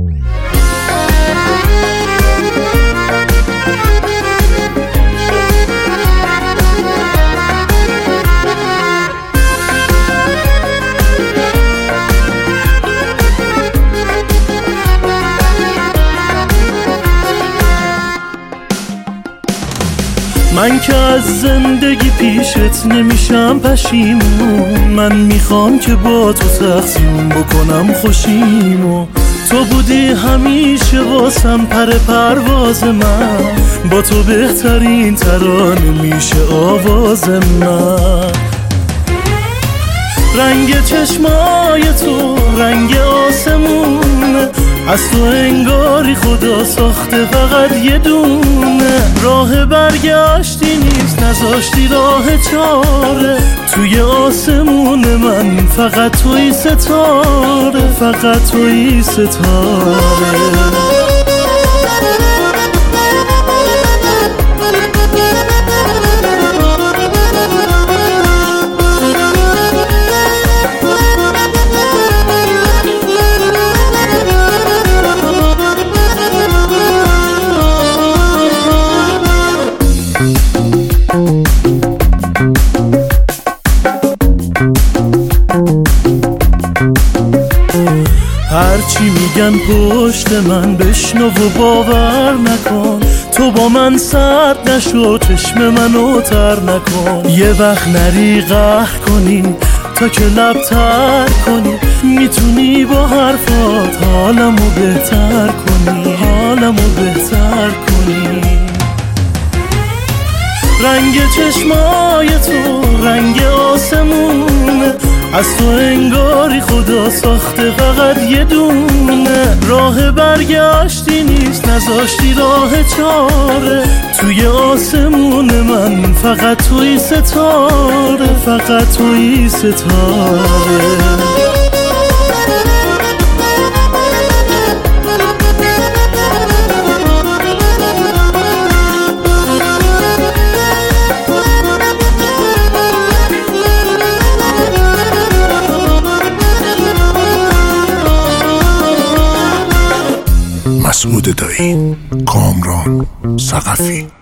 من که از زندگی پیشت نمیشم پشیمون، من میخوام که با تو تقسیم بکنم خوشیمو. تو بودی همیشه واسم پر پرواز من، با تو بهترین ترانه میشه آواز من. رنگ چشمای تو رنگ آسمونه، از تو انگاری خدا ساخته فقط یه دونه. راه برگشتی نیست نذاشتی راه چاره، توی آسمون من فقط توی ستاره، فقط توی ستاره. هرچی میگن پشت من بشنو و باور نکن، تو با من سرد نشو چشم منو تر نکن. یه وقت نری قهر کنی تا که لب تر کنی، میتونی با حرفات حالمو بهتر کنی، حالمو بهتر کنی. رنگ چشمای تو رنگ آسمونه، از تو انگاری خدا ساخته فقط یه دونه. راه برگشتی نیست نذاشتی راه چاره، توی آسمون من فقط توی ستاره، فقط توی ستاره. مسعود دایی، کامران ثقفی.